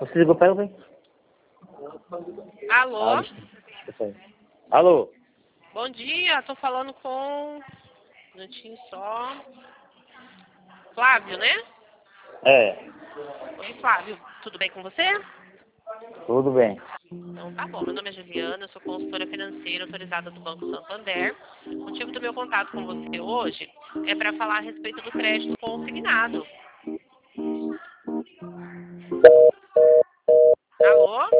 Você ligou para ela, velho? Alô? Alô? Bom dia, tô falando com... Um minutinho só. Flávio, né? É, Oi, Flávio. Tudo bem com você? tudo bem. Então tá bom. Meu nome é Juliana, eu sou consultora financeira autorizada do Banco Santander. O motivo do meu contato com você hoje é para falar a respeito do crédito consignado. Alô?